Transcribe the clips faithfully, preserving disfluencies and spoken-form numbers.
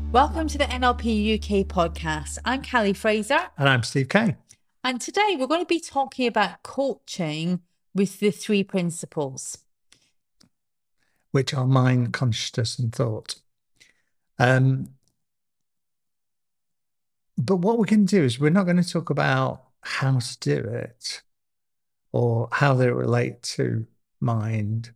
Welcome to the N L P U K podcast. I'm Callie Fraser. And I'm Steve Kay. And today we're going to be talking about coaching with the three principles, which are mind, consciousness, and thought. Um, but what we can do is we're not going to talk about how to do it or how they relate to mind.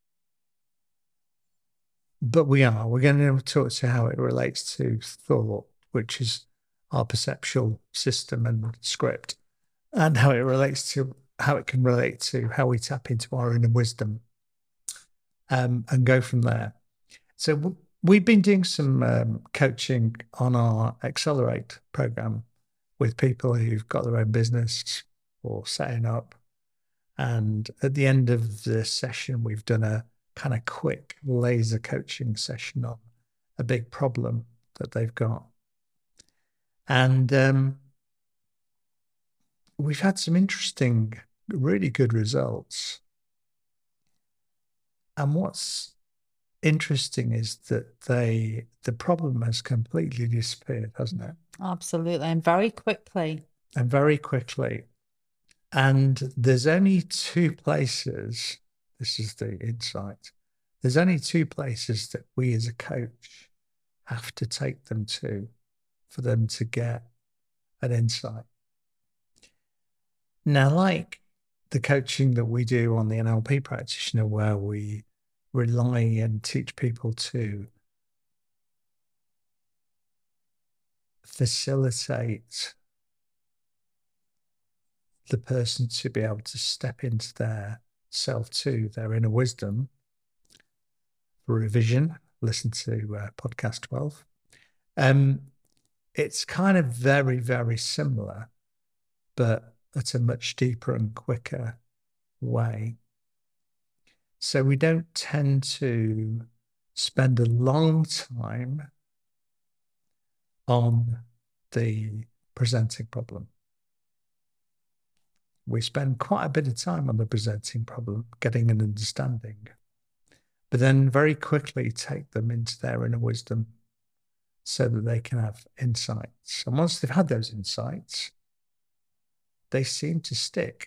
But we are. We're going to talk to how it relates to thought, which is our perceptual system and script, and how it relates to how it can relate to how we tap into our inner wisdom, um, and go from there. So w- we've been doing some um, coaching on our Accelerate program with people who've got their own business or setting up. And at the end of the session, we've done a kind of quick laser coaching session on a big problem that they've got. And um, we've had some interesting, really good results. And what's interesting is that they the problem has completely disappeared, hasn't it? Absolutely, and very quickly. And very quickly. And there's only two places, this is the insight, there's only two places that we as a coach have to take them to for them to get an insight. Now, like the coaching that we do on the N L P practitioner, where we rely and teach people to facilitate the person to be able to step into their self to their inner wisdom. For revision, listen to uh, podcast twelve. Um, it's kind of very, very similar, but at a much deeper and quicker way. So we don't tend to spend a long time on the presenting problem. We spend quite a bit of time on the presenting problem, getting an understanding, but then very quickly take them into their inner wisdom so that they can have insights. And once they've had those insights, they seem to stick.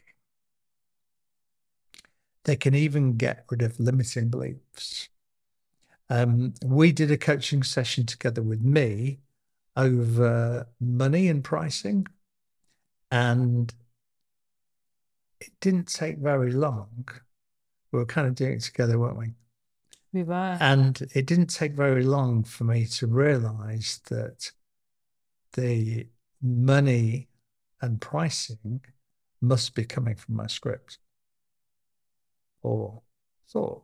They can even get rid of limiting beliefs. Um, we did a coaching session together with me over money and pricing, and it didn't take very long. We were kind of doing it together, weren't we? We were. And it didn't take very long for me to realize that the money and pricing must be coming from my script or thought.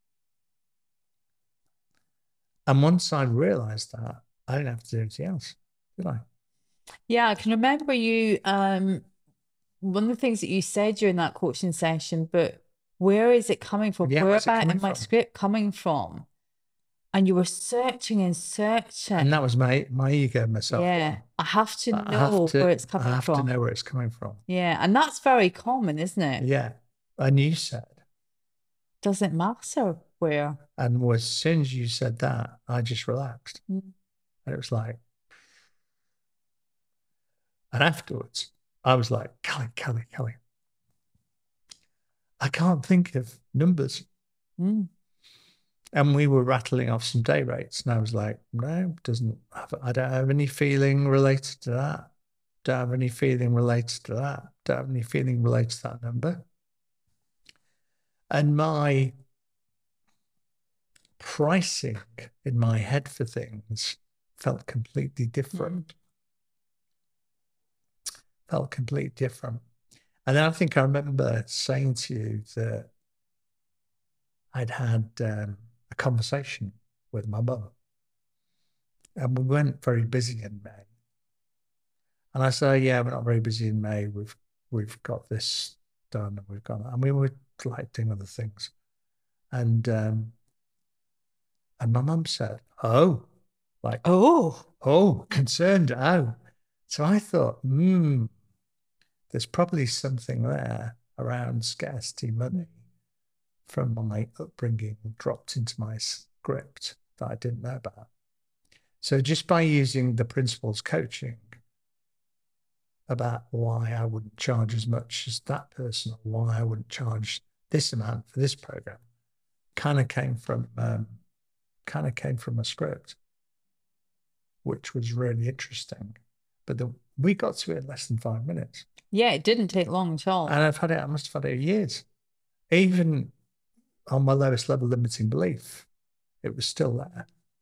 And once I realized that, I didn't have to do anything else, did I? Yeah, I can remember you, um, one of the things that you said during that coaching session, but where is it coming from? Yeah, Where where's it about coming in my from? script coming from? And you were searching and searching. And that was my my ego, myself. Yeah, I have to I know have to, where it's coming I have from. to know where it's coming from. Yeah, and that's very common, isn't it? Yeah. And you said, doesn't matter where. and as soon as you said that, I just relaxed. Mm. And it was like, and afterwards, I was like, Callie, Callie, Callie, I can't think of numbers. Mm. And we were rattling off some day rates. And I was like, no, doesn't have, I don't have any feeling related to that. Don't have any feeling related to that. Don't have any feeling related to that number. And my pricing in my head for things felt completely different. Mm. Felt completely different. And then I think I remember saying to you that I'd had um, a conversation with my mum. And we weren't very busy in May. And I said, yeah, we're not very busy in May. We've we've got this done and we've got, and we were like doing other things. And um, and my mum said, oh, like, oh, oh, concerned, oh. So I thought, hmm, there's probably something there around scarcity money from my upbringing dropped into my script that I didn't know about. So just by using the principles coaching about why I wouldn't charge as much as that person, or why I wouldn't charge this amount for this program, kind of came from um, kind of came from a script, which was really interesting. But the, we got to it in less than five minutes. Yeah, it didn't take long at all. And I've had it, I must have had it years. Even on my lowest level limiting belief, it was still there.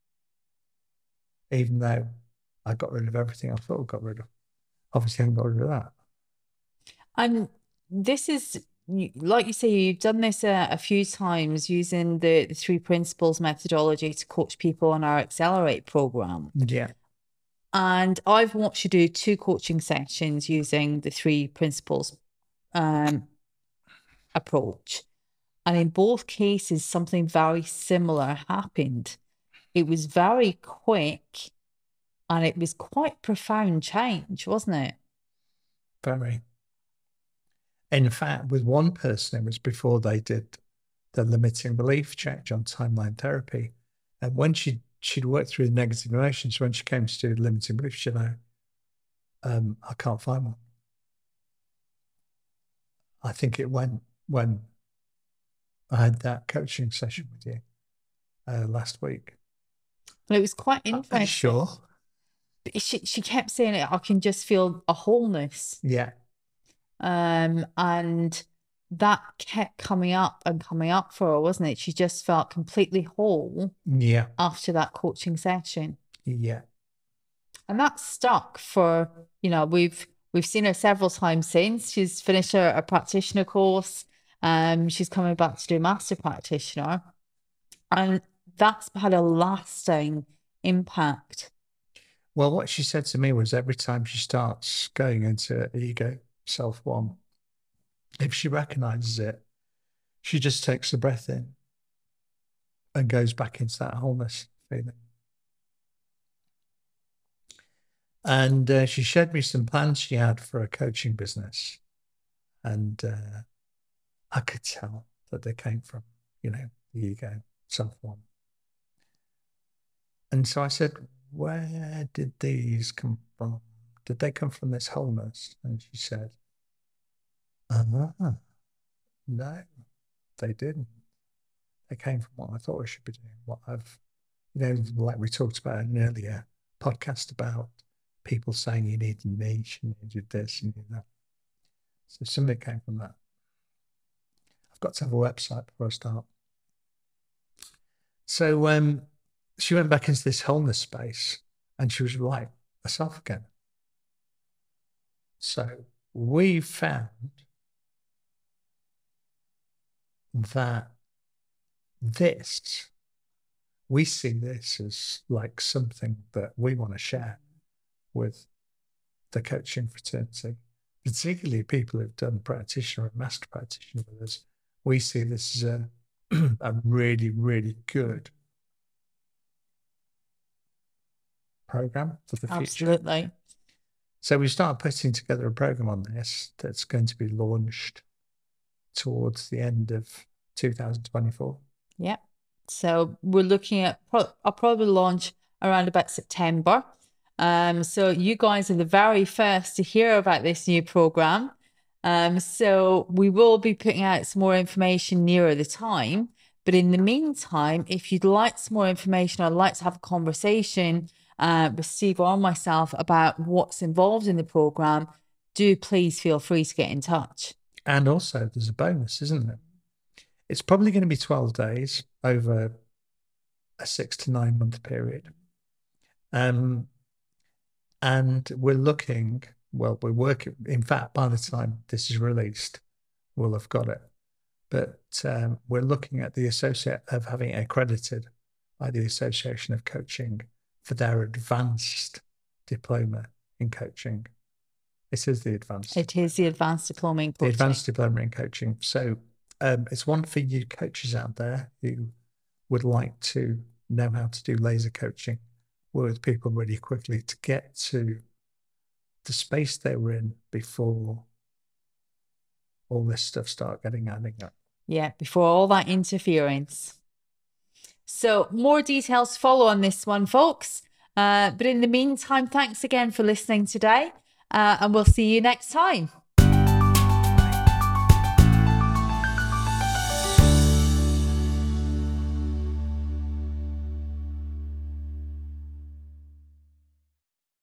Even though I got rid of everything I thought I got rid of. Obviously, I haven't got rid of that. And this is, like you say, you've done this a, a few times using the, the three principles methodology to coach people on our Accelerate program. Yeah. And I've watched you do two coaching sessions using the three principles um, approach. And in both cases, something very similar happened. It was very quick and it was quite profound change, wasn't it? Very. In fact, with one person, it was before they did the limiting belief change on timeline therapy. And when she, she'd worked through the negative emotions, when she came to do the limiting belief, she said, um, I can't find one. I think it went when I had that coaching session with you uh, last week. But it was quite interesting. Are you sure? She, she kept saying it, I can just feel a wholeness. Yeah. Um, and that kept coming up and coming up for her, wasn't it? She just felt completely whole. Yeah. After that coaching session. Yeah. And that stuck for, you know, we've we've seen her several times since. She's finished her a practitioner course. Um, she's coming back to do master practitioner. And that's had a lasting impact. Well, what she said to me was every time she starts going into ego, self one, if she recognizes it, she just takes the breath in and goes back into that wholeness feeling. And uh, she showed me some plans she had for a coaching business. And uh, I could tell that they came from, you know, the ego, self one. And so I said, where did these come from? Did they come from this wholeness? And she said, uh-huh. No, they didn't. They came from what I thought I should be doing, what I've, you know, like we talked about in an earlier podcast about people saying you need a niche, you needed this, you need that. So something came from that. I've got to have a website before I start. So um, she went back into this wholeness space and she was like herself again. So we found that this, we see this as like something that we want to share with the coaching fraternity, particularly people who've done practitioner and master practitioner with us. We see this as a, a really, really good program for the future. Absolutely. So we started putting together a program on this that's going to be launched towards the end of two thousand twenty-four. Yeah. So we're looking at, I'll probably launch around about September. Um, so you guys are the very first to hear about this new program. Um, so we will be putting out some more information nearer the time. But in the meantime, if you'd like some more information, I'd like to have a conversation uh, with Steve or myself about what's involved in the program, do please feel free to get in touch. And also there's a bonus, isn't there? It's probably going to be twelve days over a six to nine month period. Um, and we're looking, well, we're working, in fact, by the time this is released, we'll have got it. But um, we're looking at the associate of having it accredited by the Association of Coaching for their advanced diploma in coaching. It is the advanced. It is the advanced diploma in coaching. The advanced diploma in coaching. So um, it's one for you coaches out there who would like to know how to do laser coaching, work with people really quickly to get to the space they were in before all this stuff start getting adding up. Yeah, before all that interference. So more details follow on this one, folks. Uh, but in the meantime, thanks again for listening today, uh, and we'll see you next time.